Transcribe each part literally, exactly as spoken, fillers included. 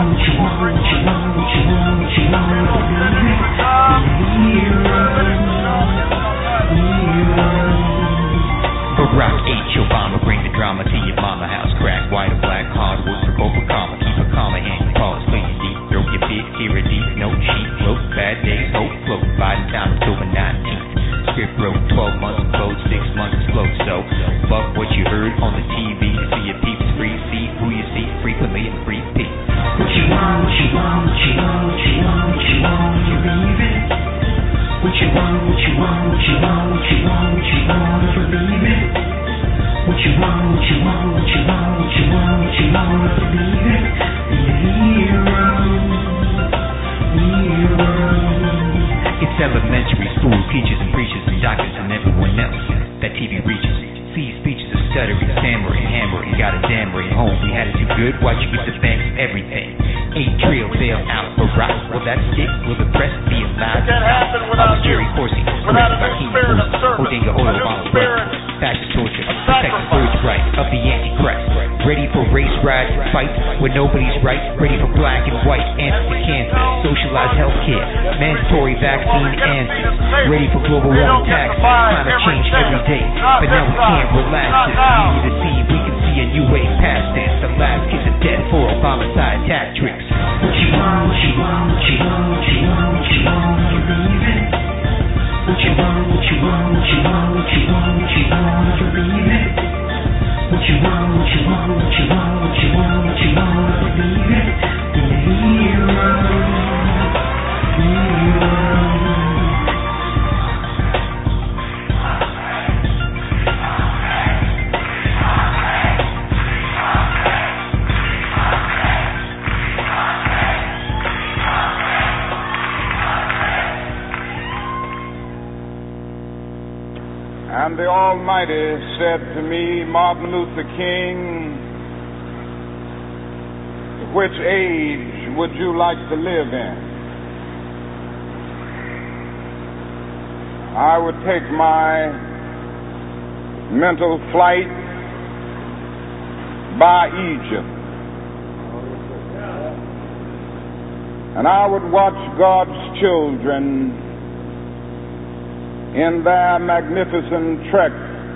Barack H. Obama, bring the drama to your mama house. Crack, white or black, hardwood, for Coca-Cola. Keep a calmer hand, pause, play your deep. Throw your big, hear a deep, no cheap, float, bad days, hope, float. Biden time, October nineteenth. Script wrote, twelve months close, six months close. So, fuck what you heard on the T V. To see your peeps free, see who you see frequently and free peep. What you want, what you want, what you want, what you want, what you want, you believe it. What you want, what you want, what you want, what you want, what you want, believe it. What you want, what you want, what you want, what you want, what you want, believe it. Be a hero, hero. It's elementary school teachers and preachers and doctors and everyone else that T V reaches. See speeches of stuttering, stammering, hammering, got a dammering home. We had it too good, why'd you give the banks everything? Eight trillion bail out for rock. Will that stick? Will the press be allowed to stop? All the Jerry Corsi, corrected by King Bruce, Odinga Odo, Obama, fascist torture, protect the birthright of the Antichrist. Ready for race riots and fights where nobody's right. Ready for black and white, answers to cancer, socialized healthcare, mandatory vaccine answers. Ready for global warming taxes, climate change every day. But now we can't relax this. We need to see, we can see a new way past this. The last kiss of death for Obama-side attack tricks. What you want, what you want, what you want, what you want, what you want, believe it. What you want, what you want, what you want, what you want, what you want, believe it. What you want, what you want, what you want, what you want, what you want, believe it. Be a hero, hero. And the Almighty said to me, Martin Luther King, which age would you like to live in? I would take my mental flight by Egypt. And I would watch God's children in their magnificent trek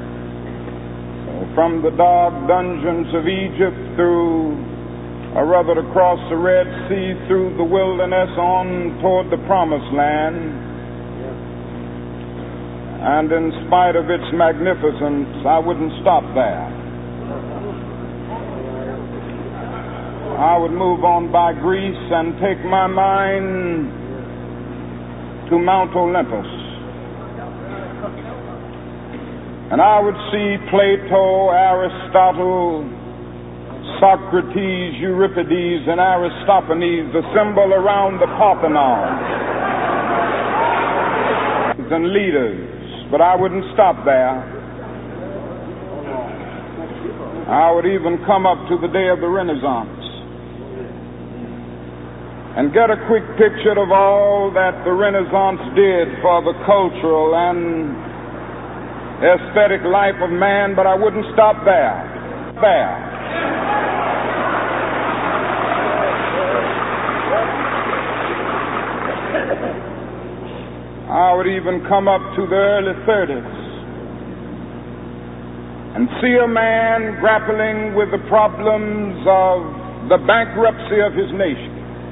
from the dark dungeons of Egypt through, or rather across the Red Sea, through the wilderness on toward the Promised Land. And in spite of its magnificence, I wouldn't stop there. I would move on by Greece and take my mind to Mount Olympus. And I would see Plato, Aristotle, Socrates, Euripides, and Aristophanes assemble around the Parthenon and leaders. But I wouldn't stop there. I would even come up to the day of the Renaissance and get a quick picture of all that the Renaissance did for the cultural and aesthetic life of man, but I wouldn't stop there. There. I would even come up to the early thirties and see a man grappling with the problems of the bankruptcy of his nation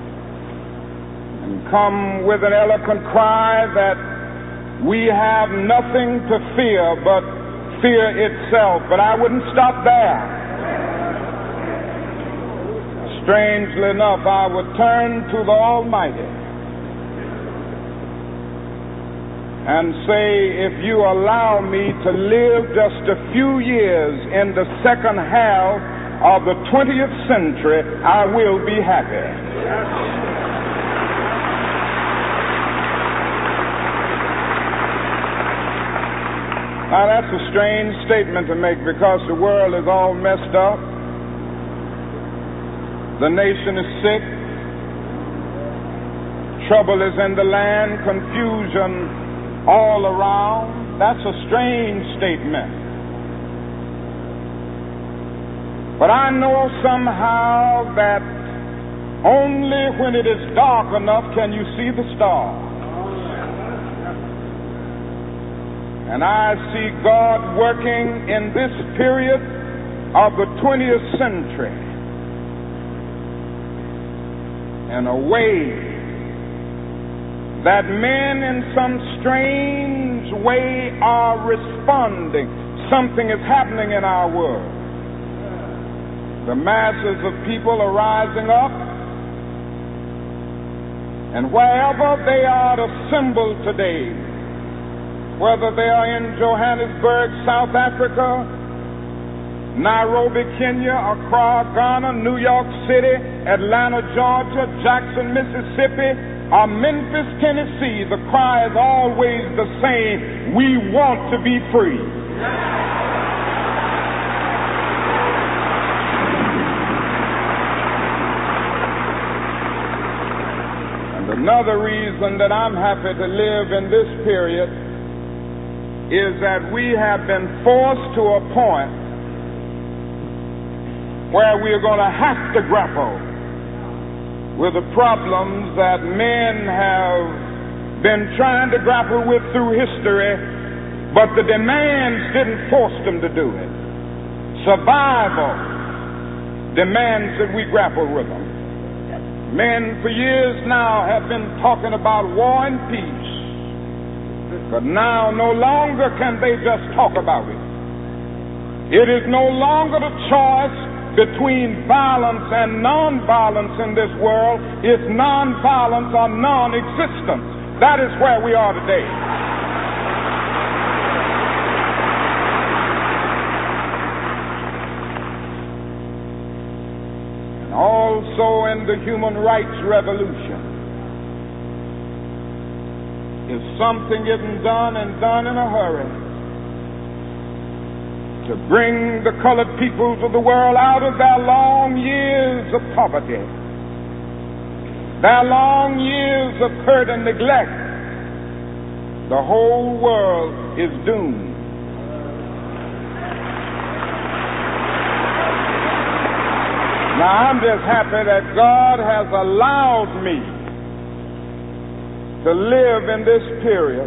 and come with an eloquent cry that we have nothing to fear but fear itself. But I wouldn't stop there. Strangely enough, I would turn to the Almighty and say, if you allow me to live just a few years in the second half of the twentieth century, I will be happy. Now, that's a strange statement to make because the world is all messed up. The nation is sick. Trouble is in the land. Confusion all around. That's a strange statement. But I know somehow that Only when it is dark enough can you see the stars. And I see God working in this period of the twentieth century in a way that men in some strange way are responding. Something is happening in our world. The masses of people are rising up, and wherever they are assembled today, whether they are in Johannesburg, South Africa, Nairobi, Kenya, Accra, Ghana, New York City, Atlanta, Georgia, Jackson, Mississippi, or Memphis, Tennessee, the cry is always the same: we want to be free. And another reason that I'm happy to live in this period is that we have been forced to a point where we are going to have to grapple with the problems that men have been trying to grapple with through history, but the demands didn't force them to do it. Survival demands that we grapple with them. Men for years now have been talking about war and peace, but now no longer can they just talk about it. It is no longer the choice between violence and non-violence in this world. It's non-violence or non-existence. That is where we are today. And also in the human rights revolution, if something isn't done and done in a hurry to bring the colored peoples of the world out of their long years of poverty, their long years of hurt and neglect, the whole world is doomed. Now, I'm just happy that God has allowed me to live in this period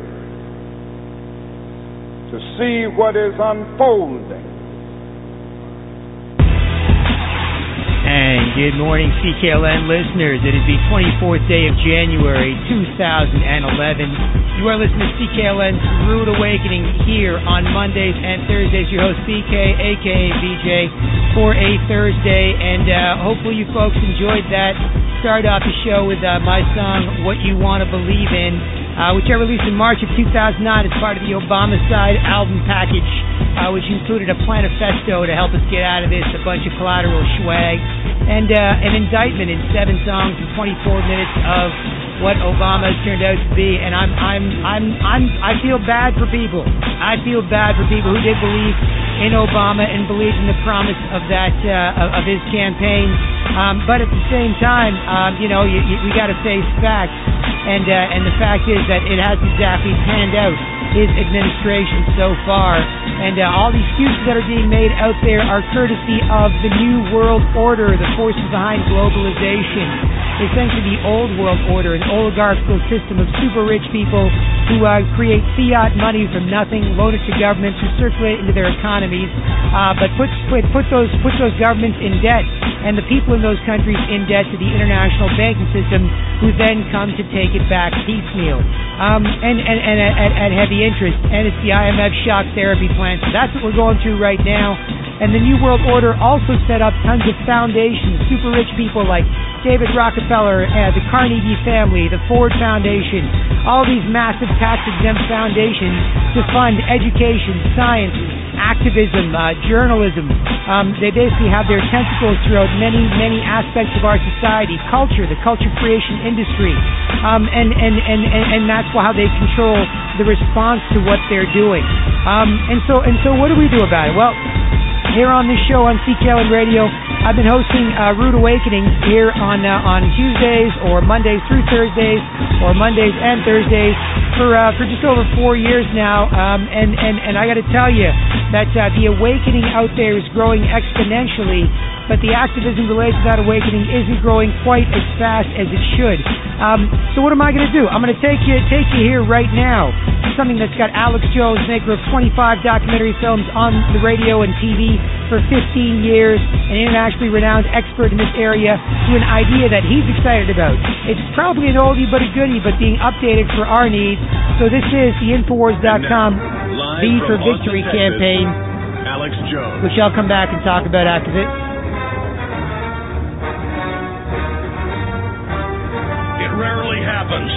to see what is unfolding. And good morning, C K L N listeners. It is the twenty-fourth day of January, two thousand eleven. You are listening to C K L N's Rude Awakening here on Mondays and Thursdays. Your host, B K, a k a. B J, for a Thursday. And uh, hopefully you folks enjoyed that. Start off the show with uh, my song, What You Want to Believe In, uh, which I released in March of two thousand nine as part of the Obamacide album package, uh, which included a planifesto to help us get out of this, a bunch of collateral swag, and uh, an indictment in seven songs and twenty-four minutes of what Obama has turned out to be. And I'm, I'm, I'm, I'm, I feel bad for people. I feel bad for people who did believe in Obama and believed in the promise of that uh, of, of his campaign. Um, but at the same time, um, you know, you, you, we got to face facts, and uh, and the fact is that it hasn't exactly panned out his administration so far. And uh, all the excuses that are being made out there are courtesy of the New World Order, the forces behind globalization. Essentially the old world order, an oligarchical system of super rich people who uh, create fiat money from nothing, loan it to governments who circulate into their economies, uh, but put, put, put, those, put those governments in debt, and the people in those countries in debt to the international banking system, who then come to take it back piecemeal. Um, and, and, and at, at heavy interest, and it's the I M F shock therapy plan. So that's what we're going through right now. And the New World Order also set up tons of foundations, super rich people like David Rockefeller, uh, the Carnegie family, the Ford Foundation, all these massive tax-exempt foundations to fund education, science, activism, uh, journalism. Um, they basically have their tentacles throughout many, many aspects of our society, culture, the culture creation industry, um, and, and, and, and, and that's how they control the response to what they're doing. Um, and so, and so what do we do about it? Well, here on this show on C K L N Radio, I've been hosting uh, Rude Awakenings here on uh, on Tuesdays or Mondays through Thursdays, or Mondays and Thursdays for uh, for just over four years now. Um, and, and, and I got to tell you that uh, the awakening out there is growing exponentially. but the activism related to that awakening isn't growing quite as fast as it should. Um, so what am I going to do? I'm going to take you take you here right now to something that's got Alex Jones, maker of twenty-five documentary films on the radio and T V for fifteen years, an internationally renowned expert in this area, to an idea that he's excited about. It's probably an oldie but a goodie, but being updated for our needs. So this is the Infowars dot com V for Victory Austin, campaign, Texas, Alex Jones, which I'll come back and talk about after this. It rarely happens.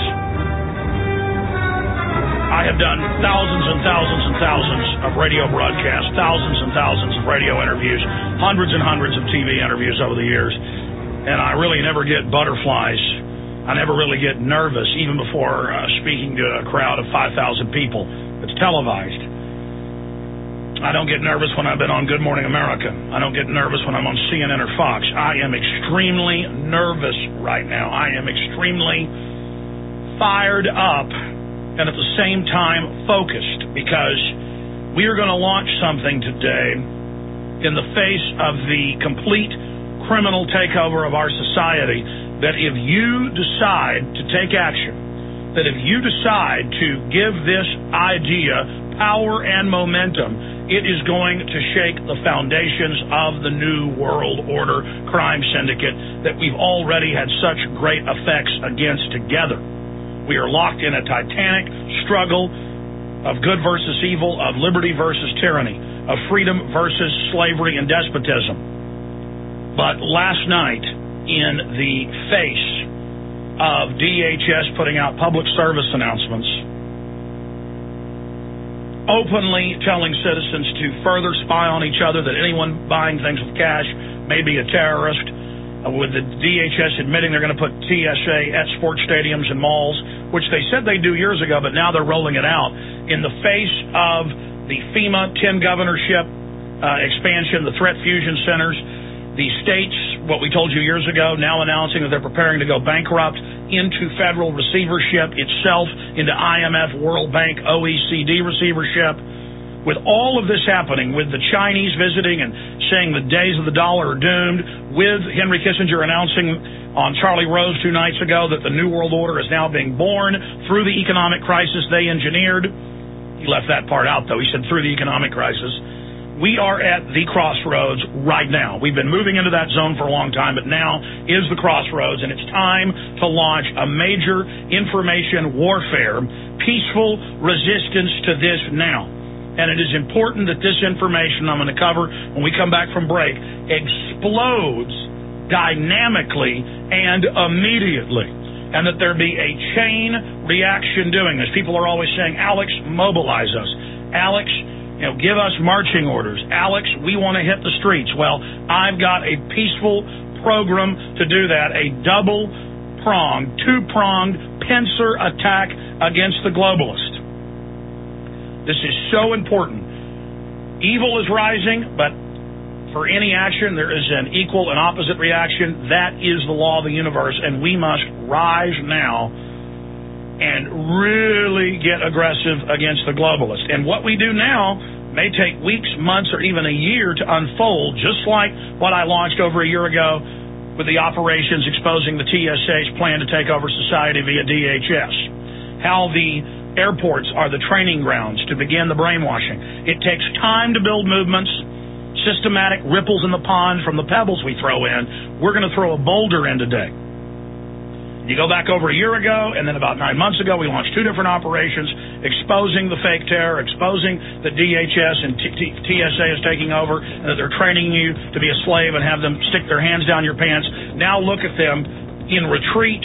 I have done thousands and thousands and thousands of radio broadcasts, thousands and thousands of radio interviews, hundreds and hundreds of T V interviews over the years, and I really never get butterflies. I never really get nervous, even before uh, speaking to a crowd of five thousand people. It's televised. I don't get nervous when I've been on Good Morning America. I don't get nervous when I'm on C N N or Fox. I am extremely nervous right now. I am extremely fired up and at the same time focused, because we are going to launch something today in the face of the complete criminal takeover of our society, that if you decide to take action, that if you decide to give this idea power and momentum, it is going to shake the foundations of the New World Order crime syndicate that we've already had such great effects against together. We are locked in a titanic struggle of good versus evil, of liberty versus tyranny, of freedom versus slavery and despotism. But last night, in the face of D H S putting out public service announcements, openly telling citizens to further spy on each other, that anyone buying things with cash may be a terrorist, uh, with the D H S admitting they're going to put T S A at sports stadiums and malls, which they said they'd do years ago, but now they're rolling it out, in the face of the FEMA ten governorship uh, expansion, the threat fusion centers, the states, what we told you years ago, now announcing that they're preparing to go bankrupt, into federal receivership itself, into I M F, World Bank, O E C D receivership. With all of this happening, with the Chinese visiting and saying the days of the dollar are doomed, with Henry Kissinger announcing on Charlie Rose two nights ago that the New World Order is now being born through the economic crisis they engineered. He left that part out, though. He said through the economic crisis. We are at the crossroads right now. We've been moving into that zone for a long time, but now is the crossroads, and it's time to launch a major information warfare, peaceful resistance to this now. And it is important that this information I'm going to cover when we come back from break explodes dynamically and immediately, and that there be a chain reaction doing this. People are always saying, Alex, mobilize us. Alex, you know, give us marching orders. Alex, we want to hit the streets. Well, I've got a peaceful program to do that, a double-pronged, two-pronged pincer attack against the globalist. This is so important. Evil is rising, but for any action, there is an equal and opposite reaction. That is the law of the universe, and we must rise now and really get aggressive against the globalist. And what we do now may take weeks, months, or even a year to unfold, just like what I launched over a year ago with the operations exposing the T S A's plan to take over society via D H S. How the airports are the training grounds to begin the brainwashing. It takes time to build movements, systematic ripples in the pond from the pebbles we throw in. We're going to throw a boulder in today. You go back over a year ago, and then about nine months ago, we launched two different operations exposing the fake terror, exposing that D H S and T S A is taking over, and that they're training you to be a slave and have them stick their hands down your pants. Now look at them in retreat.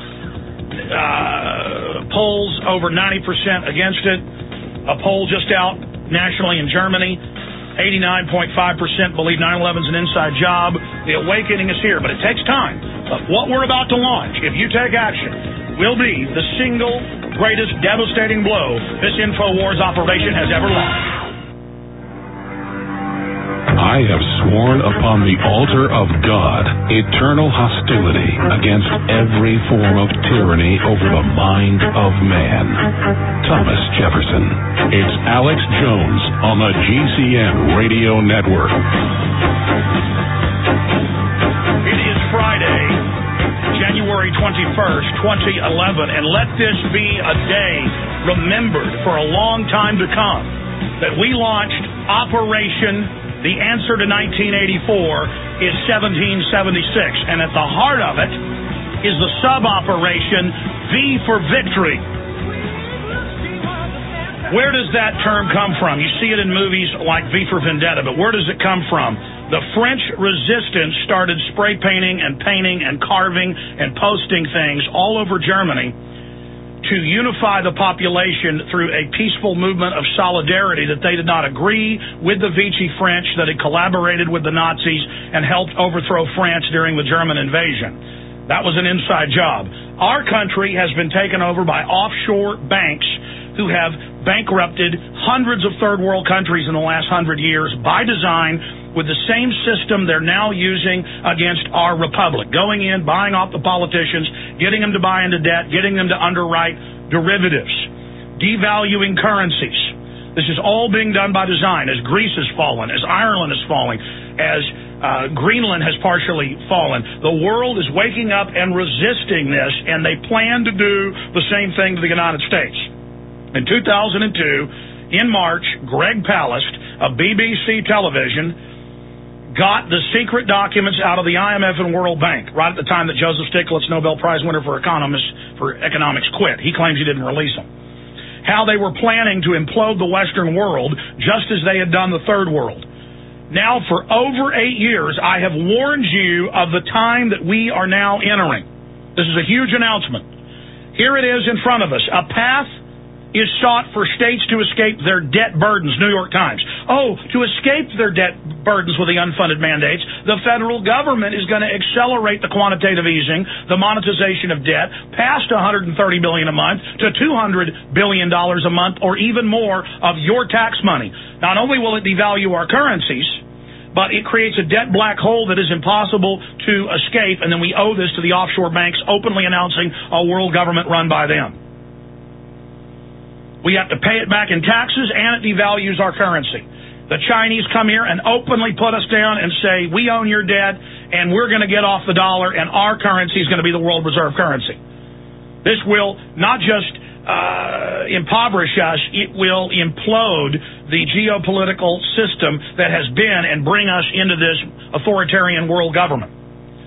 Uh, polls over ninety percent against it. A poll just out nationally in Germany, eighty-nine point five percent believe nine eleven is an inside job. The awakening is here, but it takes time. But what we're about to launch, if you take action, will be the single greatest devastating blow this InfoWars operation has ever launched. I have sworn upon the altar of God eternal hostility against every form of tyranny over the mind of man. Thomas Jefferson. It's Alex Jones on the G C N Radio Network. January twenty-first, twenty eleven, and let this be a day remembered for a long time to come, that we launched Operation The Answer to nineteen eighty-four is seventeen seventy-six, and at the heart of it is the sub-operation V for Victory. Where does that term come from? You see it in movies like V for Vendetta, but where does it come from? The French resistance started spray painting and painting and carving and posting things all over Germany to unify the population through a peaceful movement of solidarity that they did not agree with the Vichy French, that had collaborated with the Nazis and helped overthrow France during the German invasion. That was an inside job. Our country has been taken over by offshore banks who have bankrupted hundreds of third world countries in the last hundred years by design, with the same system they're now using against our republic, going in, buying off the politicians, getting them to buy into debt, getting them to underwrite derivatives, devaluing currencies. This is all being done by design, as Greece has fallen, as Ireland is falling, as uh, Greenland has partially fallen. The world is waking up and resisting this, and they plan to do the same thing to the United States. In two thousand two, in March, Greg Palast of B B C television got the secret documents out of the I M F and World Bank right at the time that Joseph Stiglitz, Nobel Prize winner for economists for economics, quit. He claims he didn't release them. How they were planning to implode the Western world just as they had done the Third World. Now, for over eight years, I have warned you of the time that we are now entering. This is a huge announcement. Here it is in front of us. A path is sought for states to escape their debt burdens, New York Times. Oh, to escape their debt burdens with the unfunded mandates, the federal government is going to accelerate the quantitative easing, the monetization of debt, past one hundred thirty billion dollars a month to two hundred billion dollars a month, or even more of your tax money. Not only will it devalue our currencies, but it creates a debt black hole that is impossible to escape, and then we owe this to the offshore banks openly announcing a world government run by them. We have to pay it back in taxes, and it devalues our currency. The Chinese come here and openly put us down and say, we own your debt, and we're going to get off the dollar, and our currency is going to be the world reserve currency. This will not just uh, impoverish us, it will implode the geopolitical system that has been and bring us into this authoritarian world government.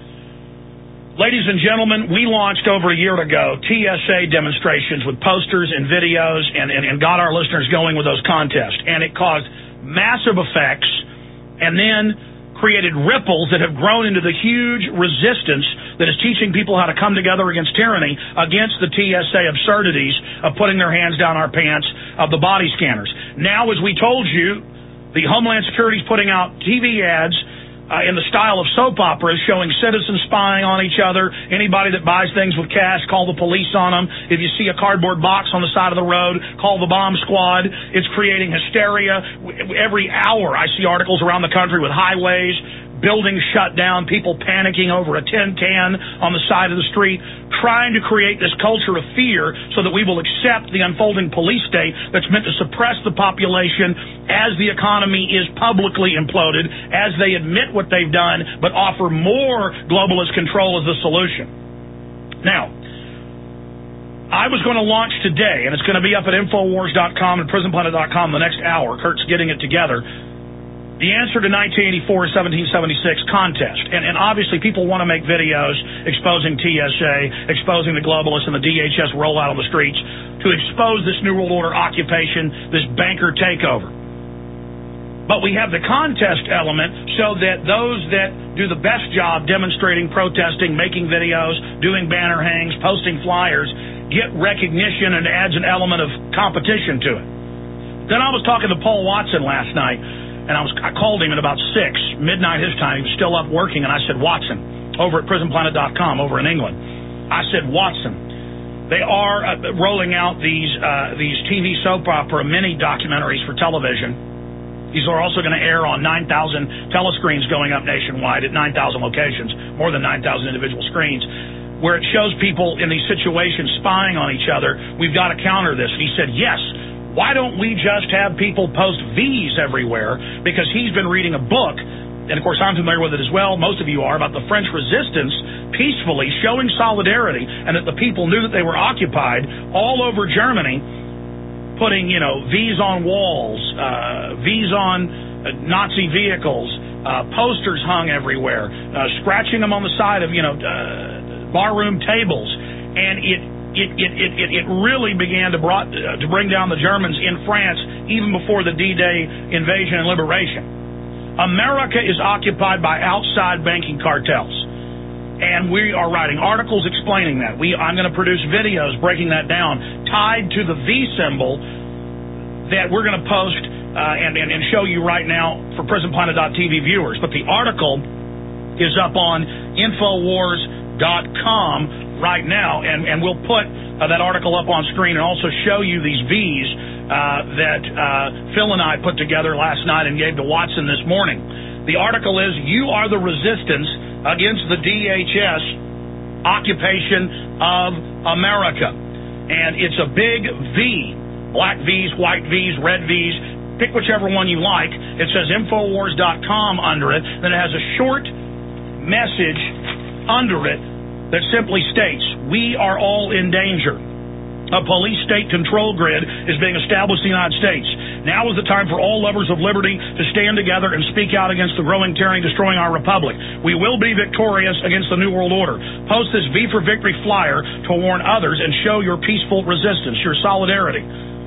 Ladies and gentlemen, we launched over a year ago T S A demonstrations with posters and videos and, and, and got our listeners going with those contests. And it caused massive effects and then created ripples that have grown into the huge resistance that is teaching people how to come together against tyranny, against the T S A absurdities of putting their hands down our pants, of the body scanners. Now, as we told you, the Homeland Security is putting out T V ads Uh, in the style of soap operas, showing citizens spying on each other. Anybody that buys things with cash, call the police on them. If you see a cardboard box on the side of the road, call the bomb squad. It's creating hysteria. Every hour I see articles around the country with highways, buildings shut down, people panicking over a tin can on the side of the street, trying to create this culture of fear so that we will accept the unfolding police state that's meant to suppress the population as the economy is publicly imploded, as they admit what they've done, but offer more globalist control as the solution. Now, I was going to launch today, and it's going to be up at Infowars dot com and Prison Planet dot com the next hour. Kurt's getting it together. The Answer to nineteen eighty-four is seventeen seventy-six contest. And, and obviously people want to make videos exposing T S A, exposing the globalists and the D H S rollout on the streets, to expose this New World Order occupation, this banker takeover. But we have the contest element so that those that do the best job demonstrating, protesting, making videos, doing banner hangs, posting flyers, get recognition, and adds an element of competition to it. Then I was talking to Paul Watson last night, and I was I called him at about six, midnight his time. He was still up working, and I said, Watson, over at Prison Planet dot com, over in England. I said, Watson, they are uh, rolling out these uh, these T V soap opera mini documentaries for television. These are also going to air on nine thousand telescreens going up nationwide at nine thousand locations, more than nine thousand individual screens, where it shows people in these situations spying on each other. We've got to counter this. And he said, yes. Why don't we just have people post V's everywhere? Because he's been reading a book and of course I'm familiar with it as well, most of you are, about the French resistance peacefully showing solidarity, and that the people knew that they were occupied all over Germany, putting, you know, V's on walls, uh, V's on uh, Nazi vehicles, uh, posters hung everywhere, uh, scratching them on the side of, you know, uh, barroom tables, and it It, it, it, it, it really began to, brought, uh, to bring down the Germans in France even before the D-Day invasion and liberation. America is occupied by outside banking cartels, and we are writing articles explaining that. We, I'm going to produce videos breaking that down, tied to the V symbol that we're going to post uh, and, and, and show you right now for prison planet dot T V viewers. But the article is up on Infowars dot com right now, and, and we'll put uh, that article up on screen and also show you these V's uh, that uh, Phil and I put together last night and gave to Watson this morning. The article is, "You Are the Resistance Against the D H S Occupation of America." And it's a big V, black V's, white V's, red V's. Pick whichever one you like. It says Infowars dot com under it. Then it has a short message under it that simply states, "We are all in danger. A police state control grid is being established in the United States. Now is the time for all lovers of liberty to stand together and speak out against the growing tyranny destroying our republic. We will be victorious against the New World Order. Post this V for Victory flyer to warn others and show your peaceful resistance, your solidarity."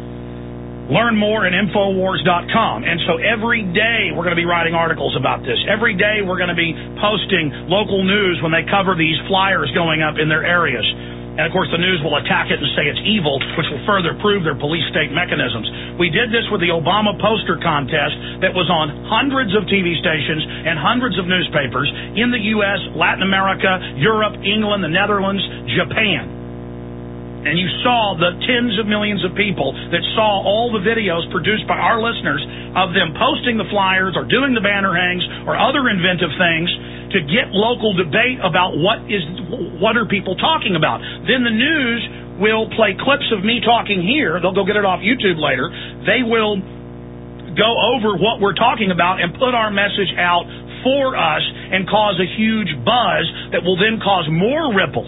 Learn more at Infowars dot com. And so every day we're going to be writing articles about this. Every day we're going to be posting local news when they cover these flyers going up in their areas. And, of course, the news will attack it and say it's evil, which will further prove their police-state mechanisms. We did this with the Obama poster contest that was on hundreds of T V stations and hundreds of newspapers in the U S, Latin America, Europe, England, the Netherlands, Japan. And you saw the tens of millions of people that saw all the videos produced by our listeners of them posting the flyers or doing the banner hangs or other inventive things to get local debate about what is what are people talking about. Then the news will play clips of me talking here. They'll go get it off YouTube later. They will go over what we're talking about and put our message out for us and cause a huge buzz that will then cause more ripples.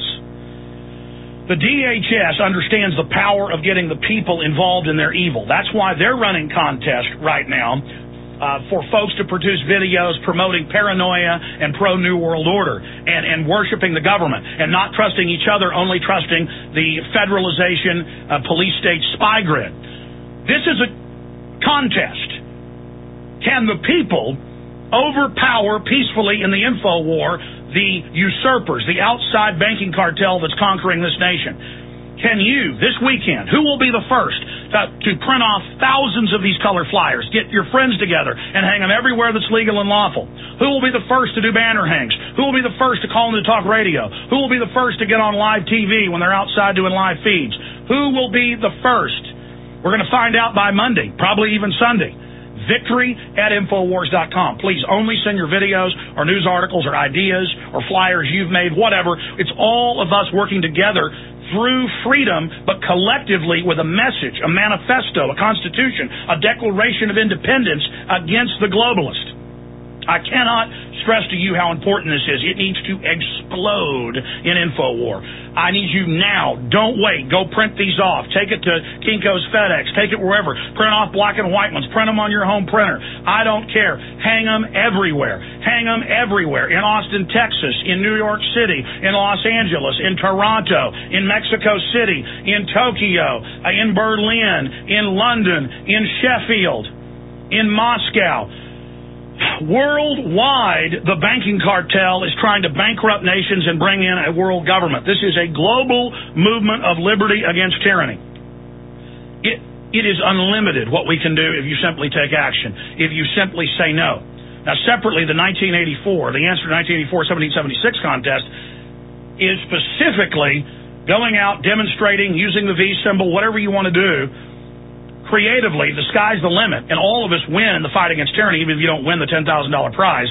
The D H S understands the power of getting the people involved in their evil. That's why they're running contests right now uh, for folks to produce videos promoting paranoia and pro-New World Order and, and worshiping the government and not trusting each other, only trusting the federalization uh, police-state spy grid. This is a contest. Can the people overpower peacefully in the info war the usurpers, the outside banking cartel that's conquering this nation? Can you, this weekend, who will be the first to, to print off thousands of these color flyers, get your friends together and hang them everywhere that's legal and lawful? Who will be the first to do banner hangs? Who will be the first to call into talk radio? Who will be the first to get on live T V when they're outside doing live feeds? Who will be the first? We're going to find out by Monday, probably even Sunday. Victory at Infowars dot com. Please only send your videos or news articles or ideas or flyers you've made, whatever. It's all of us working together through freedom, but collectively with a message, a manifesto, a constitution, a declaration of independence against the globalist. I cannot stress to you how important this is. It needs to explode in InfoWar. I need you now. Don't wait. Go print these off. Take it to Kinko's FedEx. Take it wherever. Print off black and white ones. Print them on your home printer. I don't care. Hang them everywhere. Hang them everywhere. In Austin, Texas, in New York City, in Los Angeles, in Toronto, in Mexico City, in Tokyo, in Berlin, in London, in Sheffield, in Moscow. Worldwide, the banking cartel is trying to bankrupt nations and bring in a world government. This is a global movement of liberty against tyranny. It, it is unlimited what we can do if you simply take action, if you simply say no. Now, separately, the nineteen eighty-four, the answer to nineteen eighty-four seventeen seventy-six contest is specifically going out, demonstrating, using the V symbol, whatever you want to do. Creatively, the sky's the limit, and all of us win the fight against tyranny, even if you don't win the ten thousand dollars prize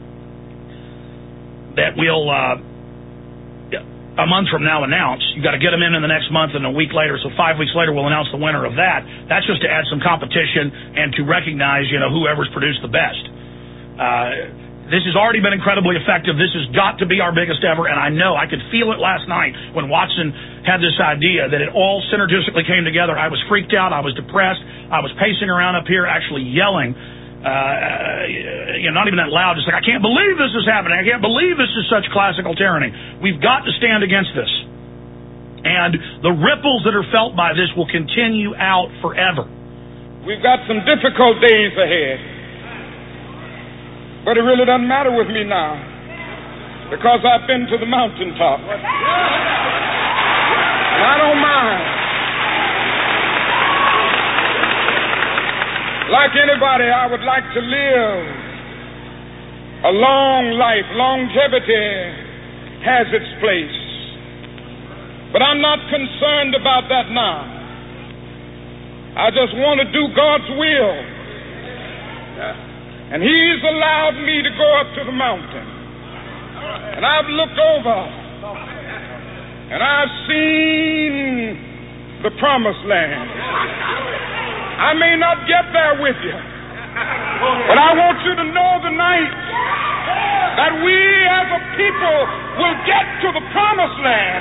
that we'll, uh, a month from now, announce. You've got to get them in in the next month and a week later, so five weeks later we'll announce the winner of that. That's just to add some competition and to recognize, you know, whoever's produced the best. Uh, This has already been incredibly effective. This has got to be our biggest ever, and I know I could feel it last night when Watson had this idea that it all synergistically came together. I was freaked out. I was depressed. I was pacing around up here actually yelling, uh, you know, not even that loud, just like, I can't believe this is happening. I can't believe this is such classical tyranny. We've got to stand against this. And the ripples that are felt by this will continue out forever. We've got some difficult days ahead. But it really doesn't matter with me now, because I've been to the mountaintop. And I don't mind. Like anybody, I would like to live a long life. Longevity has its place. But I'm not concerned about that now. I just want to do God's will. And He's allowed me to go up to the mountain. And I've looked over. And I've seen the promised land. I may not get there with you. But I want you to know tonight that we as a people will get to the promised land.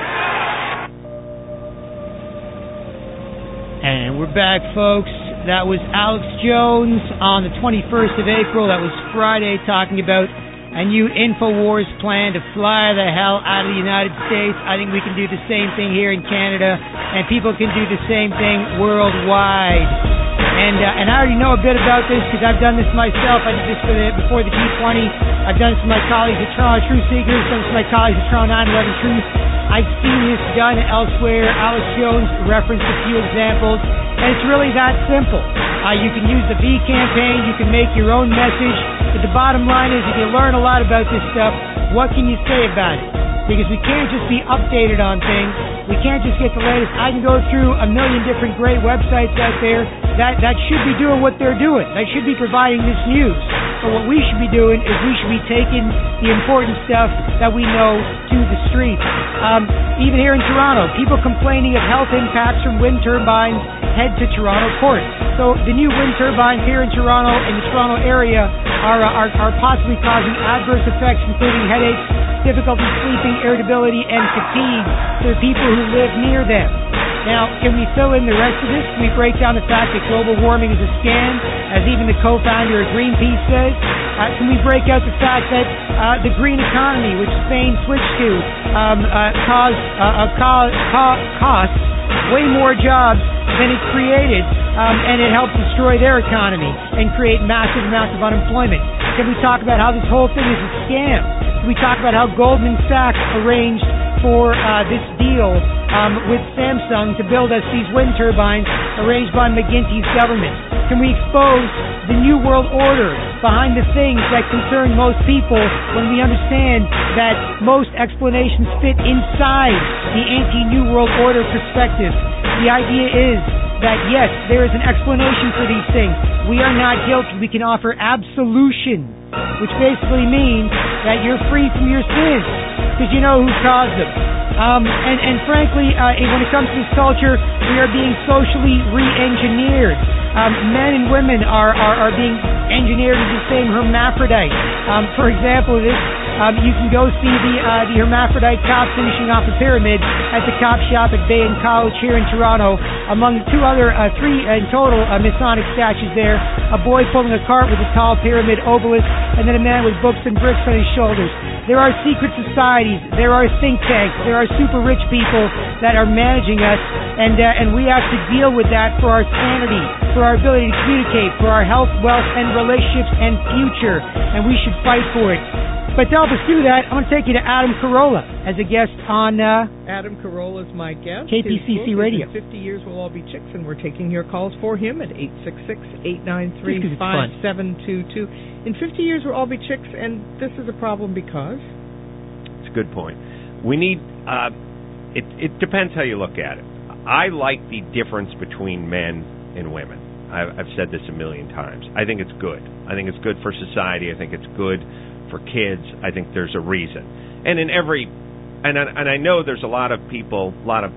And we're back, folks. That was Alex Jones on the twenty-first of April. That was Friday, talking about a new InfoWars plan to fly the hell out of the United States. I think we can do the same thing here in Canada, and people can do the same thing worldwide. And uh, and I already know a bit about this because I've done this myself. I did this for the, before the G twenty. I've done this with my colleagues at Toronto Truth Seekers, done this with my colleagues at Toronto nine eleven Truth. I've seen this done elsewhere. Alex Jones referenced a few examples. And it's really that simple. Uh, you can use the V campaign. You can make your own message. But the bottom line is, if you learn a lot about this stuff, what can you say about it? Because we can't just be updated on things. We can't just get the latest. I can go through a million different great websites out there that, that should be doing what they're doing. They should be providing this news. But what we should be doing is we should be taking the important stuff that we know to the streets. Um, even here in Toronto, people complaining of health impacts from wind turbines head to Toronto court. So the new wind turbines here in Toronto and the Toronto area are, are, are possibly causing adverse effects, including headaches, difficulty sleeping, irritability, and fatigue to the people who live near them. Now, can we fill in the rest of this? Can we break down the fact that global warming is a scam, as even the co-founder of Greenpeace says? Uh, can we break out the fact that uh, the green economy, which Spain switched to, um, uh, caused, uh, uh, co- co- costs way more jobs than it created, um, and it helped destroy their economy and create massive amounts of unemployment? Can we talk about how this whole thing is a scam? Can we talk about how Goldman Sachs arranged for uh, this deal um, with Samsung to build us these wind turbines arranged by McGuinty's government? Can we expose the New World Order behind the things that concern most people when we understand that most explanations fit inside the anti-New World Order perspective? The idea is that, yes, there is an explanation for these things. We are not guilty. We can offer absolution, which basically means that you're free from your sins because you know who caused them. Um, and, and frankly, uh, when it comes to this culture, we are being socially re-engineered. Um, men and women are, are, are being engineered as the same hermaphrodite. Um, for example, this um, you can go see the uh, the hermaphrodite cop finishing off a pyramid at the cop shop at Bayon College here in Toronto, among two other, uh, three in total uh, Masonic statues there. A boy pulling a cart with a tall pyramid obelisk, and then a man with books and bricks on his shoulders. There are secret societies, there are think tanks, there are super rich people that are managing us, and uh, and we have to deal with that for our sanity, for our ability to communicate, for our health, wealth, and relationships and future, and we should fight for it. But to help us do that, I'm going to take you to Adam Carolla as a guest on uh, Adam Carolla is my guest. K P C C Radio. In fifty years we'll all be chicks, and we're taking your calls for him at eight six six, eight nine three, five seven two two. In fifty years we'll all be chicks, and this is a problem because? It's a good point. We need, uh, it, it depends how you look at it. I like the difference between men and women. I've, I've said this a million times. I think it's good. I think it's good for society. I think it's good for kids. I think there's a reason. And in every, and I, and I know there's a lot of people, a lot of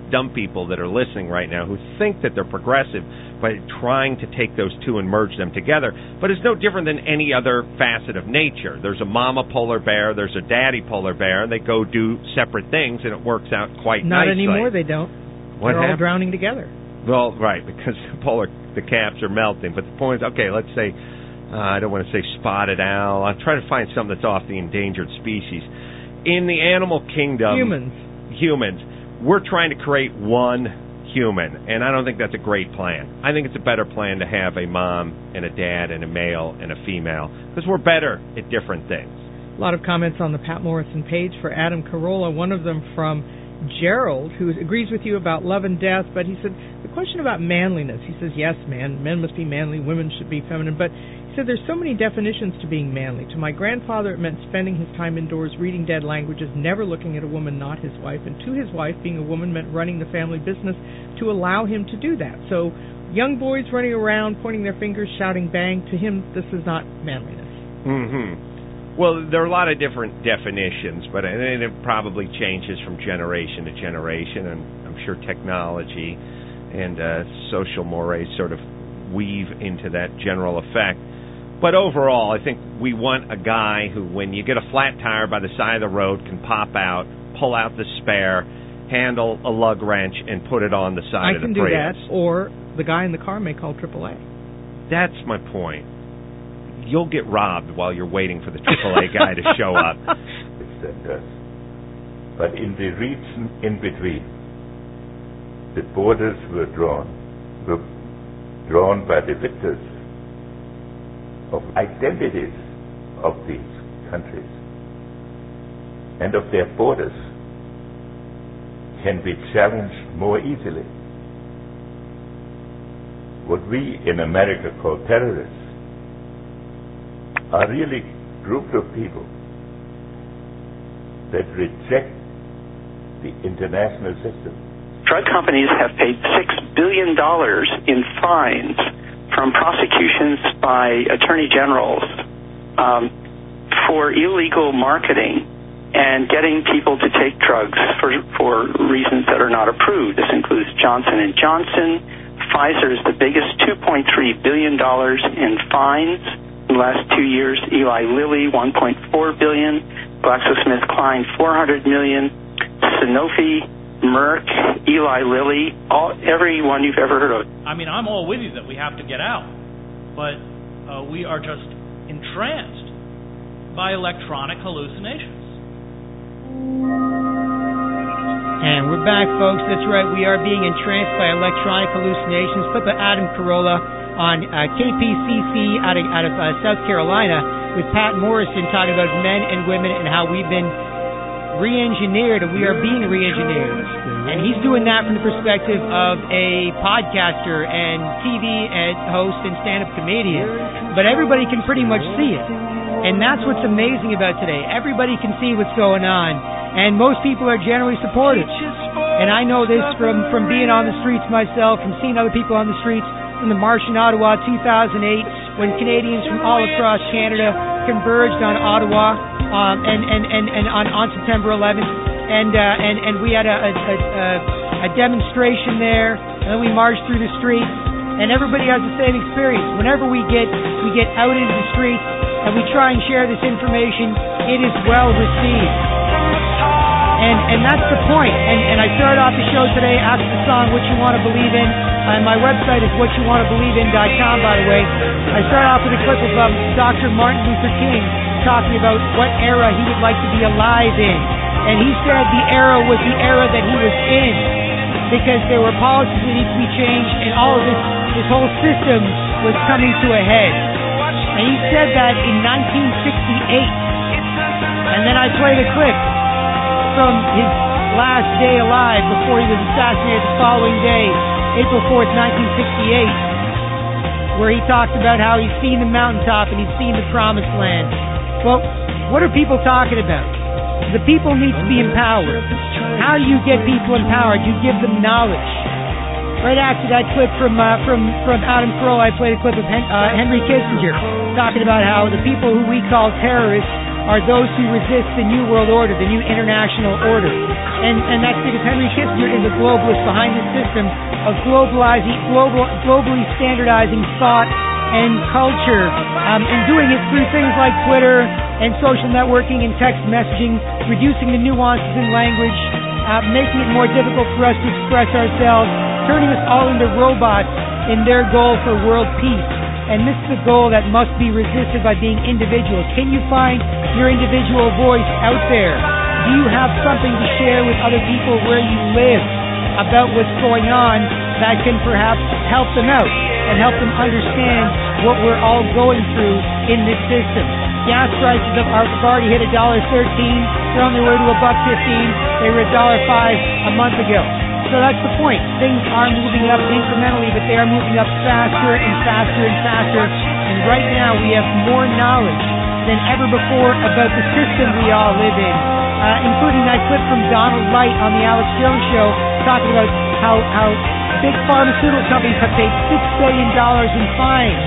dumb people that are listening right now who think that they're progressive by trying to take those two and merge them together. But it's no different than any other facet of nature. There's a mama polar bear, there's a daddy polar bear, and they go do separate things, and it works out quite Not nicely. Not anymore, they don't. What They're happened? all drowning together. Well, right, because the polar the caps are melting. But the point is, okay, let's say, uh, I don't want to say spotted owl. I'm trying to find something that's off the endangered species. In the animal kingdom, humans, humans, we're trying to create one human, and I don't think that's a great plan. I think it's a better plan to have a mom and a dad and a male and a female, because we're better at different things. A lot of comments on the Pat Morrison page for Adam Carolla, one of them from Gerald, who agrees with you about love and death, but he said, the question about manliness, he says, yes, man, men must be manly, women should be feminine, but he said there's so many definitions to being manly. To my grandfather, it meant spending his time indoors, reading dead languages, never looking at a woman not his wife, and to his wife, being a woman meant running the family business to allow him to do that. So young boys running around, pointing their fingers, shouting bang, to him, this is not manliness. Mm-hmm. Well, there are a lot of different definitions, but and it probably changes from generation to generation, and I'm sure technology and uh, social mores sort of weave into that general effect. But overall, I think we want a guy who, when you get a flat tire by the side of the road, can pop out, pull out the spare, handle a lug wrench, and put it on the side I of the can do Prius. that, or the guy in the car may call triple A. That's my point. You'll get robbed while you're waiting for the triple A guy to show up. That does. But in the region in between, the borders were drawn, were drawn by the victors of identities of these countries and of their borders can be challenged more easily. What we in America call terrorists are really groups of people that reject the international system. Drug companies have paid six billion dollars in fines from prosecutions by attorney generals um, for illegal marketing and getting people to take drugs for, for reasons that are not approved. This includes Johnson and Johnson. Pfizer is the biggest, two point three billion dollars in fines in the last two years. Eli Lilly, one point four billion dollars. GlaxoSmithKline, four hundred million dollars. Sanofi, Merck, Eli Lilly, all, everyone you've ever heard of. I mean, I'm all with you that we have to get out, but uh, we are just entranced by electronic hallucinations. And we're back, folks. That's right. We are being entranced by electronic hallucinations. Clip of Adam Carolla on uh, K P C C out of, out of uh, South Carolina with Pat Morrison talking about men and women and how we've been re-engineered, and we are being re-engineered. And he's doing that from the perspective of a podcaster and T V host and stand-up comedian. But everybody can pretty much see it. And that's what's amazing about today. Everybody can see what's going on. And most people are generally supportive. And I know this from, from being on the streets myself, from seeing other people on the streets, from the March in Ottawa two thousand eight, when Canadians from all across Canada converged on Ottawa um, and, and, and, and on, on September eleventh. And, uh, and, and we had a, a, a, a demonstration there, and then we marched through the streets, and everybody has the same experience. Whenever we get, we get out into the streets and we try and share this information, it is well received. And and that's the point. And, and I started off the show today after the song What You Want to Believe In. And my website is what you want to believe in dot com, by the way. I started off with a clip of um, Doctor Martin Luther King talking about what era he would like to be alive in. And he said the era was the era that he was in, because there were policies that needed to be changed, and all of this, this whole system was coming to a head. And he said that in nineteen sixty-eight. And then I played a clip from his last day alive before he was assassinated the following day, April fourth, nineteen sixty-eight, where he talked about how he's seen the mountaintop and he's seen the promised land. Well, what are people talking about? The people need to be empowered. How do you get people empowered? You give them knowledge. Right after that clip from uh, from from Adam Carolla, I played a clip of Hen- uh, Henry Kissinger talking about how the people who we call terrorists are those who resist the New World Order, the new international order. And, and that's because Henry Kissinger is a globalist behind the system of globalizing, global, globally standardizing thought and culture, um, and doing it through things like Twitter and social networking and text messaging, reducing the nuances in language, uh, making it more difficult for us to express ourselves, turning us all into robots in their goal for world peace. And this is a goal that must be resisted by being individuals. Can you find your individual voice out there? Do you have something to share with other people where you live about what's going on that can perhaps help them out and help them understand what we're all going through in this system? Gas prices have already hit a dollar thirteen. They're on their way to a buck fifteen. They were a dollar five a month ago. So that's the point. Things are moving up incrementally, but they are moving up faster and faster and faster. And right now we have more knowledge than ever before about the system we all live in, uh, including that clip from Donald Wright on the Alex Jones Show talking about how, how big pharmaceutical companies have paid six billion dollars in fines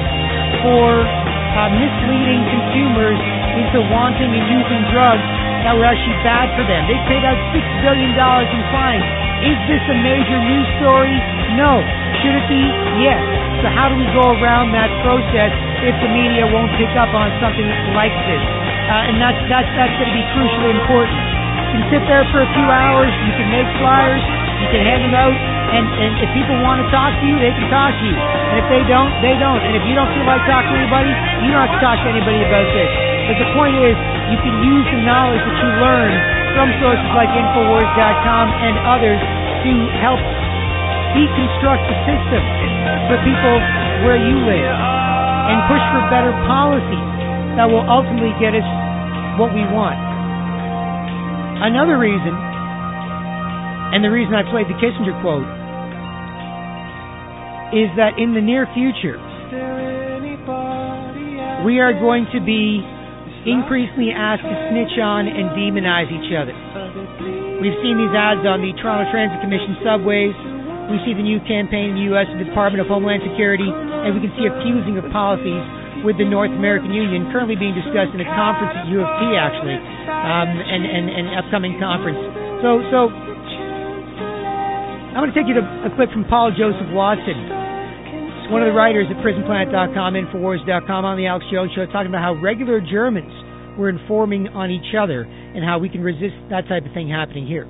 for uh, misleading consumers into wanting and using drugs that were actually bad for them. They paid out six billion dollars in fines. Is this a major news story? No. Should it be? Yes. So how do we go around that process if the media won't pick up on something like this? Uh, and that's, that's, that's going to be crucially important. You can sit there for a few hours, you can make flyers, you can hand them out, and, and if people want to talk to you, they can talk to you. And if they don't, they don't. And if you don't feel like talking to anybody, you don't have to talk to anybody about this. But the point is, you can use the knowledge that you learn from sources like Infowars dot com and others to help deconstruct the system for people where you live and push for better policies that will ultimately get us what we want. Another reason, and the reason I played the Kissinger quote, is that in the near future, we are going to be increasingly asked to snitch on and demonize each other. We've seen these ads on the Toronto Transit Commission subways. We see the new campaign in the U S of the Department of Homeland Security, and we can see a fusing of policies with the North American Union, currently being discussed in a conference at U of T, actually, um, and, and, and upcoming conference. So, so I'm going to take you to a clip from Paul Joseph Watson, one of the writers at prison planet dot com, Infowars dot com, on the Alex Jones Show, talking about how regular Germans were informing on each other and how we can resist that type of thing happening here.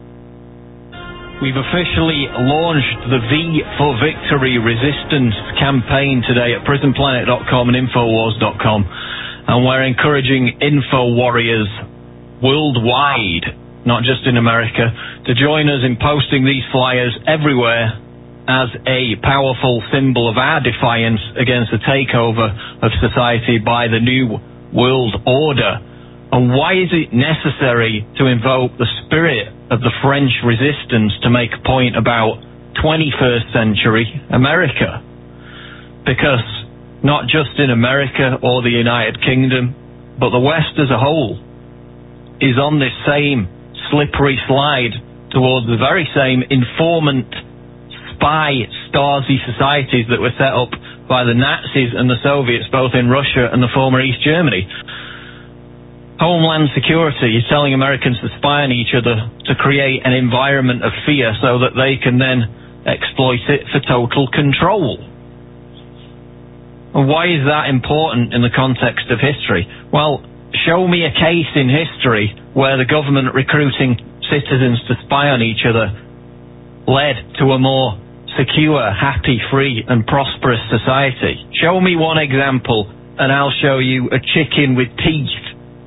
We've officially launched the V for Victory resistance campaign today at prison planet dot com and Infowars dot com, and we're encouraging info warriors worldwide, not just in America, to join us in posting these flyers everywhere as a powerful symbol of our defiance against the takeover of society by the New World Order. And why is it necessary to invoke the spirit of the French resistance to make a point about twenty-first century America? Because not just in America or the United Kingdom, but the West as a whole is on this same slippery slide towards the very same informant spy Stasi societies that were set up by the Nazis and the Soviets, both in Russia and the former East Germany. Homeland Security is telling Americans to spy on each other to create an environment of fear so that they can then exploit it for total control. And why is that important in the context of history? Well, show me a case in history where the government recruiting citizens to spy on each other led to a more secure, happy, free and prosperous society. Show me one example and I'll show you a chicken with teeth.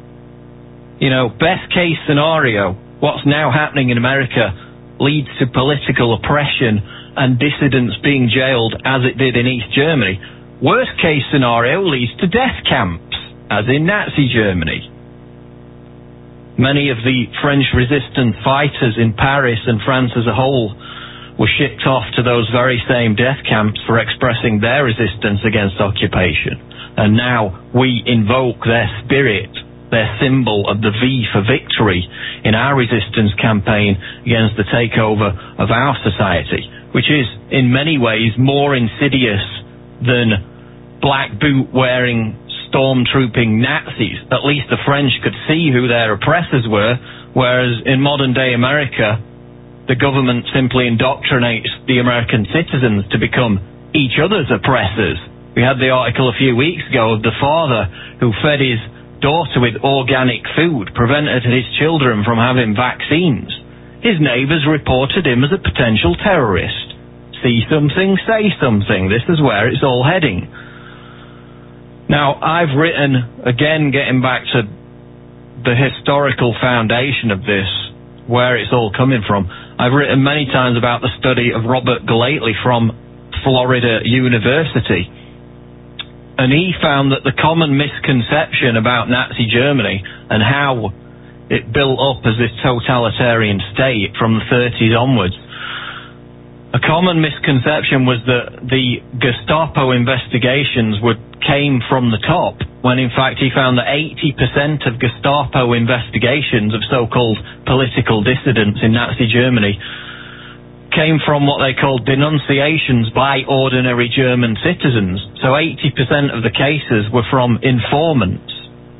You know, best case scenario, what's now happening in America leads to political oppression and dissidents being jailed as it did in East Germany. Worst case scenario leads to death camps, as in Nazi Germany. Many of the French resistance fighters in Paris and France as a whole were shipped off to those very same death camps for expressing their resistance against occupation. And now we invoke their spirit, their symbol of the V for victory in our resistance campaign against the takeover of our society, which is in many ways more insidious than black boot wearing stormtrooping Nazis. At least the French could see who their oppressors were, whereas in modern-day America, the government simply indoctrinates the American citizens to become each other's oppressors. We had the article a few weeks ago of the father who fed his daughter with organic food, prevented his children from having vaccines. His neighbours reported him as a potential terrorist. See something, say something. This is where it's all heading. Now, I've written, again, getting back to the historical foundation of this, where it's all coming from, I've written many times about the study of Robert Galately from Florida University. And he found that the common misconception about Nazi Germany and how it built up as this totalitarian state from the thirties onwards, a common misconception was that the Gestapo investigations would came from the top, when in fact he found that eighty percent of Gestapo investigations of so-called political dissidents in Nazi Germany came from what they called denunciations by ordinary German citizens. So eighty percent of the cases were from informants.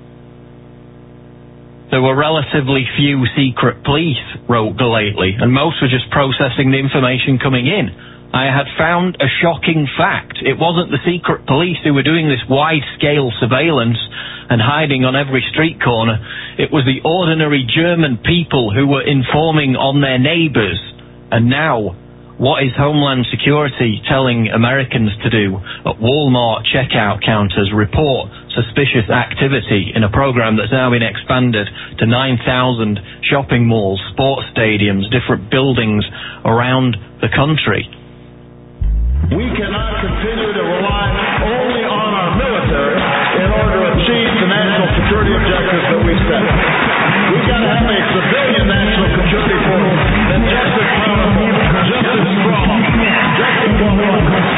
There were relatively few secret police, wrote Galately, and most were just processing the information coming in. I had found a shocking fact. It wasn't the secret police who were doing this wide-scale surveillance and hiding on every street corner. It was the ordinary German people who were informing on their neighbours. And now, what is Homeland Security telling Americans to do? At Walmart checkout counters, report suspicious activity in a program that's now been expanded to nine thousand shopping malls, sports stadiums, different buildings around the country. We cannot continue to rely only on our military in order to achieve the national security objectives that we set. We've got to have a civilian national security force that's just as powerful, just as strong, just as well.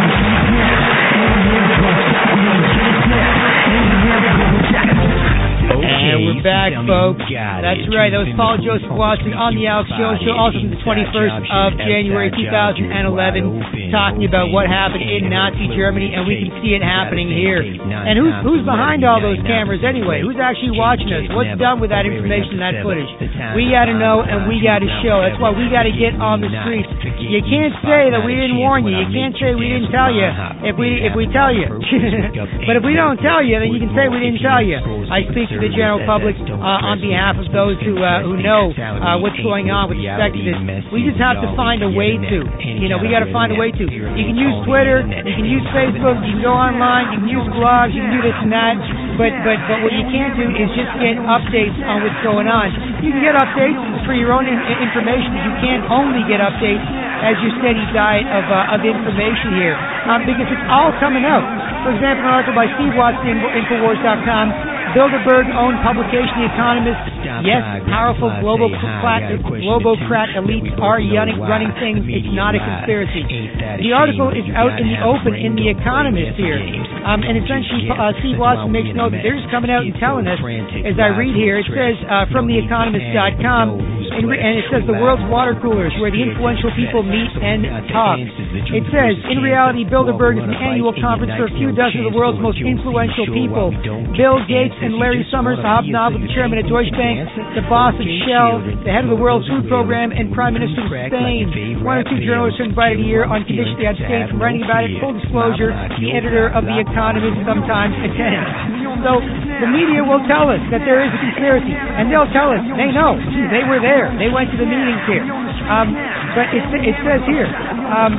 And we're back, folks. That's right. That was Paul Joseph Watson on the Alex Jones Show, also from the twenty-first of January two thousand eleven, talking about what happened in Nazi Germany, and we can see it happening here. And who's who's behind all those cameras anyway? Who's actually watching us? What's done with that information, that footage? We got to know, and we got to show. That's why we got to get on the streets. You can't say that we didn't warn you. You can't say we didn't tell you if we if we tell you. But if we don't tell you, then you can say we didn't tell you. I speak to the general public uh, on behalf of those who uh, who know uh, what's going on with respect to this. We just have to find a way to. You know, we got to find a way to. You can use Twitter, you can use Facebook, you can go online, you can use blogs, you can do this and that. But but but what you can't do is just get updates on what's going on. You can get updates for your own in- information. You can't only get updates as your steady diet of uh, of information here, um, because it's all coming out. For example, an article by Steve Watson, Infowars dot com. Bilderberg-owned publication, The Economist. Yes, powerful global globocrat elites are running things. It's not a conspiracy. The article is out in the open in The Economist here. Um, and essentially, uh, Steve Watson makes note that they're just coming out and telling us, as I read here, it says uh, from the economist dot com, and, re- and it says the world's water coolers, where the influential people meet and talk. It says, in reality, Bilderberg is an annual conference for a few dozen of the world's most influential people. Bill Gates and Larry Summers, the hobnob of the chairman of Deutsche Bank, the boss of Shell, the head of the World Food Program, and Prime Minister of Spain. One or two journalists are invited a year on condition they abstain from writing about it. Full disclosure, the editor of The Economist sometimes attends. So the media will tell us that there is a conspiracy, and they'll tell us they know. They were there. They went to the meetings here. Um, but it, it says here, um,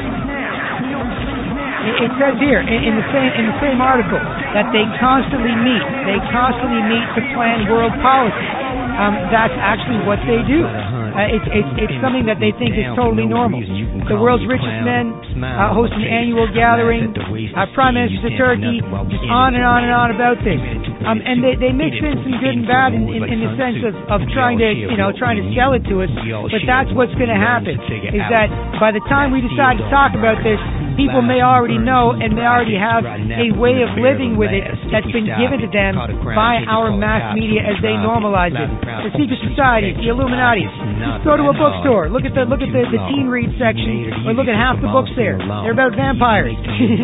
it says here in, in the same in the same article that they constantly meet. They constantly meet to plan world policy. Um, that's actually what they do. Uh, it's, it's, it's something that they think is totally normal. The world's richest men uh, host an annual gathering. Uh, Prime Ministers of Turkey, just on and on and on about this. Um, and they, they mix in some good and bad in, in, in the sense of, of trying to, you know, trying to sell it to us. But that's what's going to happen, is that by the time we decide to talk about this, people may already know and may already have a way of living with it that's been given to them by our mass media as they normalize it. The secret societies, the Illuminati. Just go to a bookstore, look at the look at the, the teen read section, or look at half the books there. They're about vampires.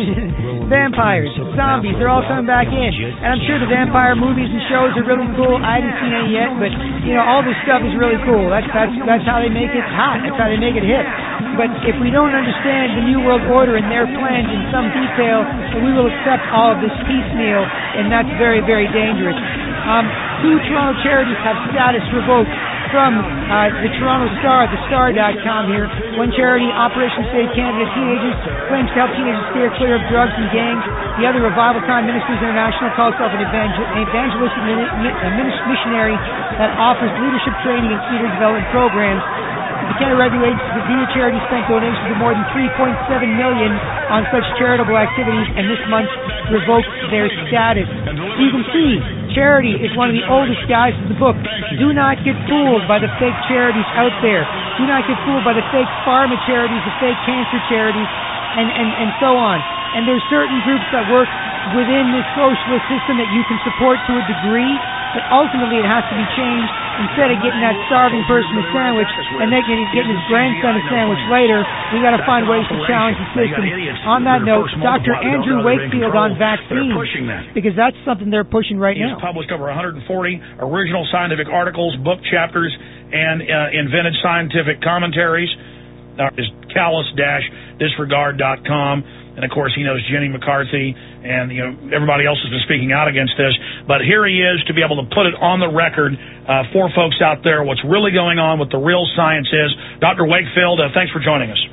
Vampires, zombies, they're all coming back in. And I'm sure the vampire movies and shows are really cool. I haven't seen any yet, but you know, all this stuff is really cool. That's that's that's how they make it hot. That's how they make it hit. But if we don't understand the New World Order and their plans in some detail, then we will accept all of this piecemeal, and that's very, very dangerous. Um, two Toronto charities have status revoked from uh, the Toronto Star, the star dot com here. One charity, Operation Save Canada Teenagers, claims to help teenagers steer clear of drugs and gangs. The other, Revival Time Ministries International, calls itself an evangel- evangelistic min- missionary that offers leadership training and leader development programs. The Canada Revenue Agency, the Via Charity, spent donations of more than three point seven million dollars on such charitable activities, and this month revoked their status. You can see, charity is one of the oldest guys in the book. Do not get fooled by the fake charities out there. Do not get fooled by the fake pharma charities, the fake cancer charities, and, and, and so on. And there's certain groups that work within this socialist system that you can support to a degree, but ultimately it has to be changed. Instead of getting that starving person a sandwich and then getting, getting his grandson a sandwich later, we got to find ways to challenge the system. On that note, Doctor Andrew Wakefield on vaccines, because that's something they're pushing right now. He's published over one hundred forty original scientific articles, book chapters, and uh, invented scientific commentaries. Uh, is callous dash disregard dot com. And, of course, he knows Jenny McCarthy, and, you know, everybody else has been speaking out against this. But here he is to be able to put it on the record uh, for folks out there what's really going on, what the real science is. Doctor Wakefield, uh, thanks for joining us.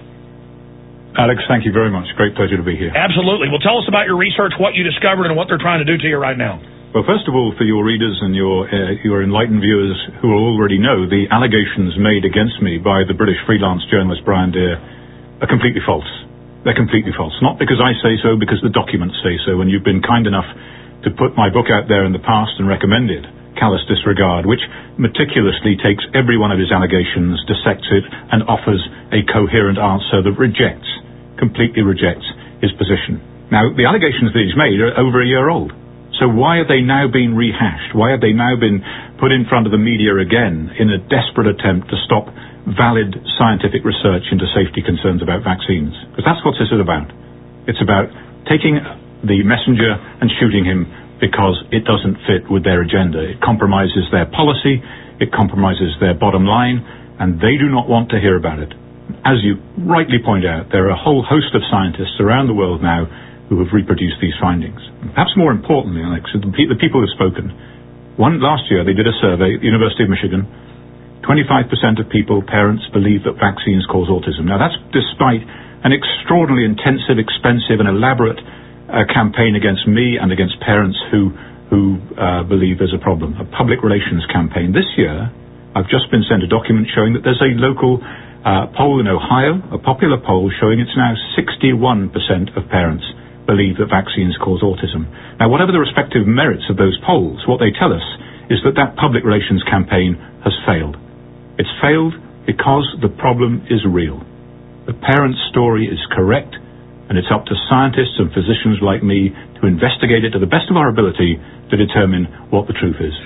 Alex, thank you very much. Great pleasure to be here. Absolutely. Well, tell us about your research, what you discovered, and what they're trying to do to you right now. Well, first of all, for your readers and your uh, your enlightened viewers who already know, the allegations made against me by the British freelance journalist Brian Deer are completely false. They're completely false. Not because I say so, because the documents say so. And you've been kind enough to put my book out there in the past and recommended Callous Disregard, which meticulously takes every one of his allegations, dissects it, and offers a coherent answer that rejects, completely rejects his position. Now, the allegations that he's made are over a year old. So why have they now been rehashed? Why have they now been put in front of the media again in a desperate attempt to stop valid scientific research into safety concerns about vaccines? Because that's what this is about. It's about taking the messenger and shooting him because it doesn't fit with their agenda. It compromises their policy, it compromises their bottom line, and they do not want to hear about it. As you rightly point out, there are a whole host of scientists around the world now who have reproduced these findings. Perhaps more importantly, Alex, the people who have spoken. One, last year they did a survey at the University of Michigan. twenty-five percent of people, parents, believe that vaccines cause autism. Now, that's despite an extraordinarily intensive, expensive, and elaborate uh, campaign against me and against parents who who uh, believe there's a problem, a public relations campaign. This year, I've just been sent a document showing that there's a local uh, poll in Ohio, a popular poll, showing it's now sixty-one percent of parents believe that vaccines cause autism. Now, whatever the respective merits of those polls, what they tell us is that that public relations campaign has failed. It's failed because the problem is real. The parent's story is correct, and it's up to scientists and physicians like me to investigate it to the best of our ability to determine what the truth is.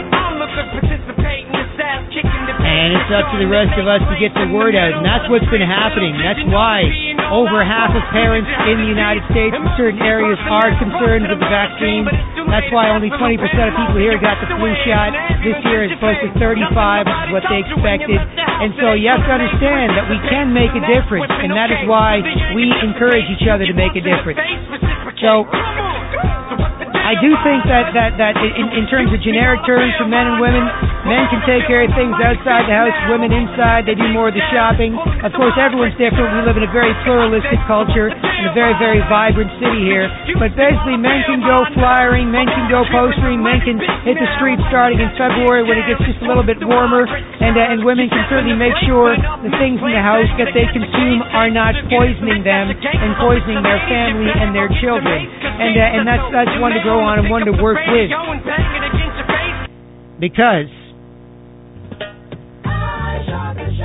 And it's up to the rest of us to get the word out, and that's what's been happening. That's why over half of parents in the United States in certain areas are concerned with the vaccine. That's why only twenty percent of people here got the flu shot this year as opposed to thirty-five, which is what they expected. And so you have to understand that we can make a difference, and that is why we encourage each other to make a difference. So I do think that, that, that in, in terms of generic terms for men and women, men can take care of things outside the house, women inside, they do more of the shopping. Of course, everyone's different. We live in a very pluralistic culture in a very, very vibrant city here. But basically, men can go flyering, men can go postering, men can hit the streets starting in February when it gets just a little bit warmer, and, uh, and women can certainly make sure the things in the house that they consume are not poisoning them and poisoning their family and their children. And, uh, and that's, that's one to go on and one to work with, because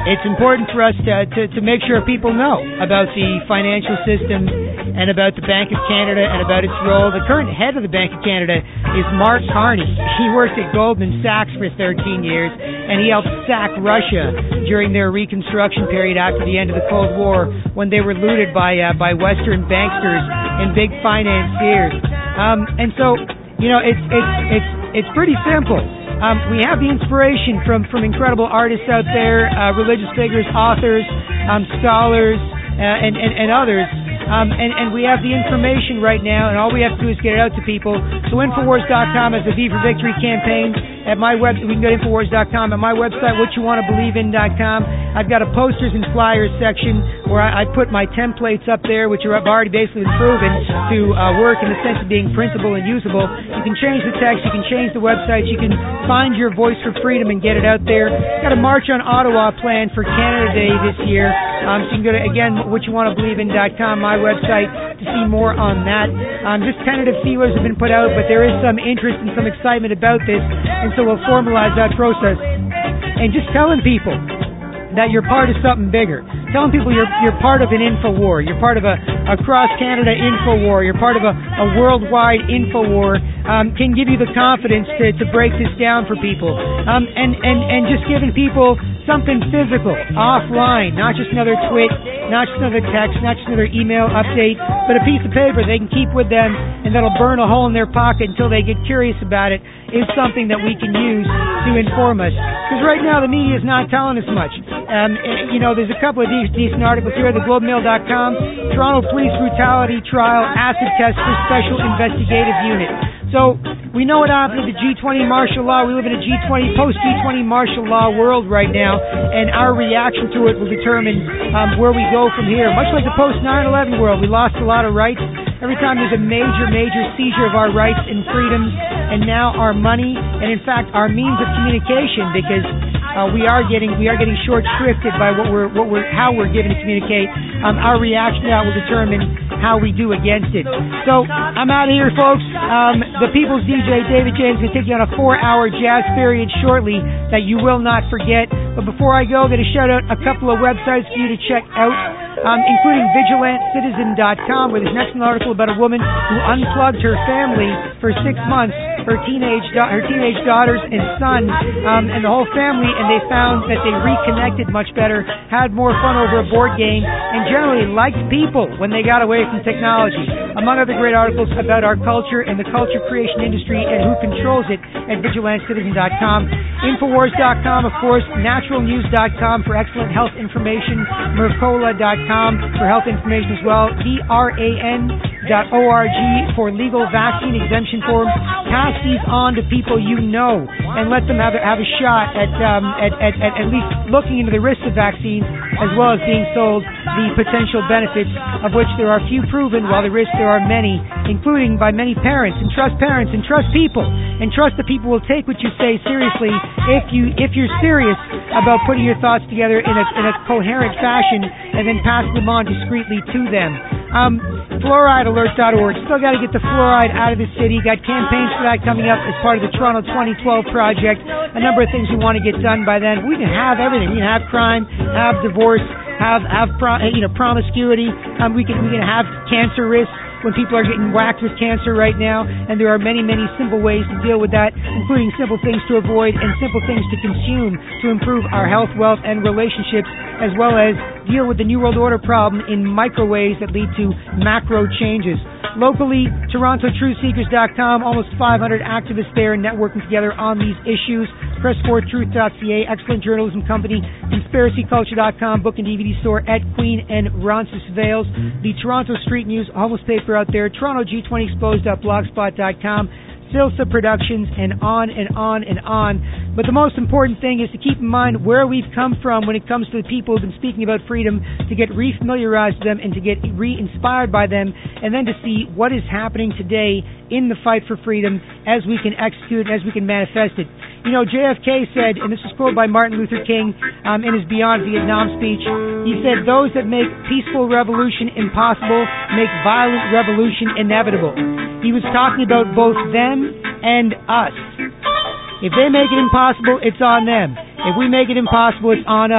it's important for us to, to, to make sure people know about the financial system and about the Bank of Canada and about its role. The current head of the Bank of Canada is Mark Carney. He worked at Goldman Sachs for thirteen years, and he helped sack Russia during their reconstruction period after the end of the Cold War, when they were looted by uh, by Western banksters and big financiers. Um, and so, you know, it's it's it's it's pretty simple. Um, we have the inspiration from, from incredible artists out there, uh, religious figures, authors, um, scholars, uh, and, and, and others. Um, and, and we have the information right now, and all we have to do is get it out to people. So Infowars dot com has the V for Victory campaign. At my web, we can go to Infowars dot com. At my website, what you want to believe in dot com, I've got a posters and flyers section where I, I put my templates up there, which are have already basically been proven to uh, work in the sense of being printable and usable. You can change the text, you can change the website, you can find your voice for freedom and get it out there. Got a March on Ottawa planned for Canada Day this year. Um, so you can go to, again, what you want to believe in dot com, my website, to see more on that. Um, just tentative feelers have been put out, but there is some interest and some excitement about this, and so we'll formalize that process. And just telling people that you're part of something bigger. Telling people you're you're part of an info war. You're part of a, a cross-Canada info war. You're part of a, a worldwide info war um, can give you the confidence to, to break this down for people. Um, and, and, and just giving people something physical, offline, not just another tweet, not just another text, not just another email update, but a piece of paper they can keep with them and that'll burn a hole in their pocket until they get curious about it, is something that we can use to inform us. Because right now the media is not telling us much. Um, you know, there's a couple of these decent articles here at the globe mail dot com. Toronto Police Brutality Trial Acid Test for Special Investigative Unit. So we know what happened to the G twenty martial law. We live in a G twenty, post-G twenty martial law world right now, and our reaction to it will determine um, where we go from here. Much like the post nine eleven world, we lost a lot of rights. Every time there's a major, major seizure of our rights and freedoms, and now our money, and in fact our means of communication, because uh, we are getting we are getting short-shrifted by what we're what we're how we're given to communicate. Um, our reaction to that will determine how we do against it. So I'm out of here, folks. Um, the People's D J David James is going to take you on a four-hour jazz period shortly that you will not forget. But before I go, I'm going to shout out a couple of websites for you to check out, um, including Vigilant Citizen dot com, where there's an excellent article about a woman who unplugged her family for six months, her teenage da- her teenage daughters and son, um, and the whole family, and they found that they reconnected much better, had more fun over a board game, and generally liked people when they got away from technology. Among other great articles about our culture and the culture creation industry and who controls it at Vigilant Citizen dot com. Infowars dot com, of course, Natural News dot com for excellent health information, Mercola dot com for health information as well, D R A N dot org for legal vaccine exemption forms. Pass these on to people you know and let them have a, have a shot at, um, at, at, at at least looking into the risks of vaccines as well as being sold the potential benefits, of which there are few proven, while the risks there are many, including by many parents. And trust parents and trust people and trust that people will take what you say seriously if you if you're serious about putting your thoughts together in a in a coherent fashion and then passing them on discreetly to them. Um, fluoride alert dot org. Still got to get the fluoride out of the city. Got campaigns for that coming up as part of the Toronto twenty twelve project. A number of things we want to get done by then. We can have everything. We can have crime, have divorce, have have pro, you know promiscuity. Um, we can we can have cancer risks when people are getting whacked with cancer right now, and there are many, many simple ways to deal with that, including simple things to avoid and simple things to consume to improve our health, wealth, and relationships, as well as deal with the New World Order problem in micro ways that lead to macro changes. Locally, Toronto Truth Seekers dot com, almost five hundred activists there networking together on these issues. Press for truth dot c a, excellent journalism company. Conspiracy Culture dot com, book and D V D store at Queen and Roncesvalles. The Toronto Street News, homeless paper out there. Toronto G twenty exposed dot blogspot dot com. Silsa Productions, and on and on and on. But the most important thing is to keep in mind where we've come from when it comes to the people who've been speaking about freedom, to get re-familiarized with them and to get re-inspired by them, and then to see what is happening today in the fight for freedom as we can execute it, as we can manifest it. You know, J F K said, and this is quoted by Martin Luther King um, in his Beyond Vietnam speech, he said, "Those that make peaceful revolution impossible make violent revolution inevitable." He was talking about both them and us. If they make it impossible, it's on them. If we make it impossible, it's on us.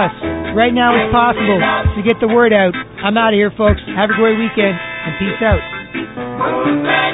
Right now it's possible to get the word out. I'm out of here, folks. Have a great weekend, and peace out.